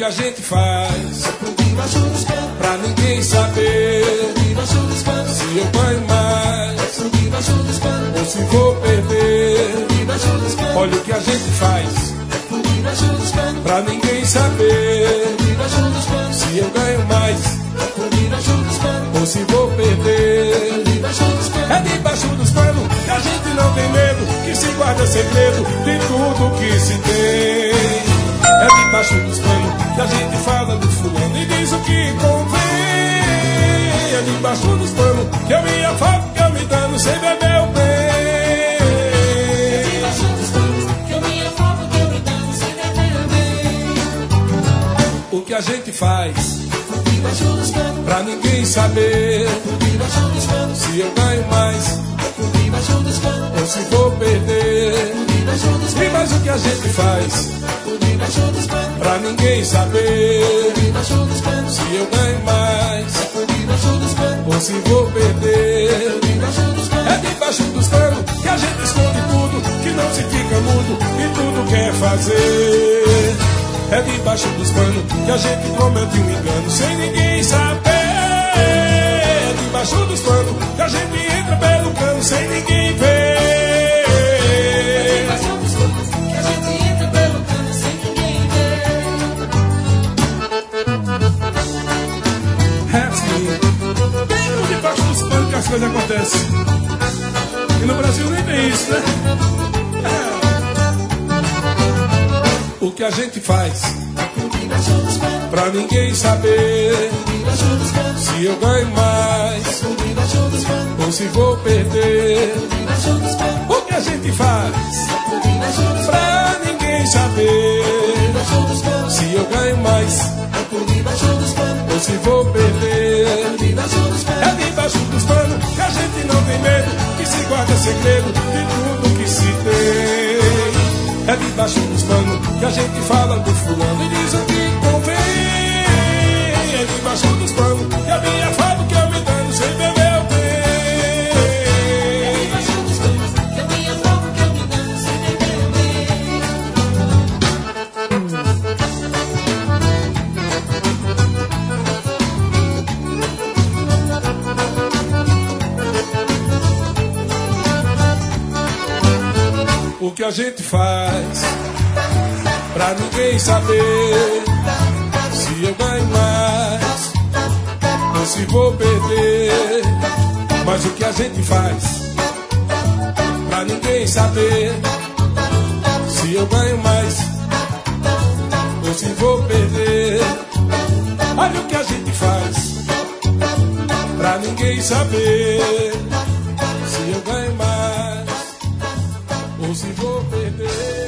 que a gente faz pra ninguém saber se eu ganho mais ou se vou perder. Olha o que a gente faz pra ninguém saber se eu ganho mais ou se vou perder. É debaixo dos panos que a gente não tem medo, que se guarda segredo de tudo que se tem. É debaixo dos panos que a gente fala do fulano e diz o que convém. É debaixo dos panos que eu me afogo, que eu me dano sem beber o bem. É debaixo dos panos que eu me afogo, que eu me dano sem beber o bem. O que a gente faz pra ninguém saber se eu ganho mais ou se vou perder. E mais o que a gente faz pra ninguém saber se eu ganho mais ou se vou perder. É debaixo dos panos que a gente esconde tudo, que não se fica mudo e tudo quer fazer. É debaixo dos panos que a gente comete um engano sem ninguém saber. É debaixo dos panos que a gente entra pelo cano sem ninguém ver. É debaixo dos panos que a gente entra pelo cano sem ninguém ver. É assim, bem por debaixo dos panos que as coisas acontecem. E no Brasil nem tem isso, né? O que a gente faz pra ninguém saber se eu ganho mais ou se vou perder. O que a gente faz pra ninguém saber se eu ganho mais ou se vou perder. É debaixo dos panos que a gente não tem medo, que se guarda segredo de tudo que se tem. É debaixo dos panos que a gente fala do fulano e diz o que convém. É debaixo dos panos que a minha fala que eu me dano sem beber o bem. É debaixo dos panos que a minha fala que eu me dano sem beber o bem. O que a gente faz pra ninguém saber se eu ganho mais ou se vou perder. Mas o que a gente faz pra ninguém saber se eu ganho mais ou se vou perder. Olha o que a gente faz pra ninguém saber se eu ganho mais ou se vou perder.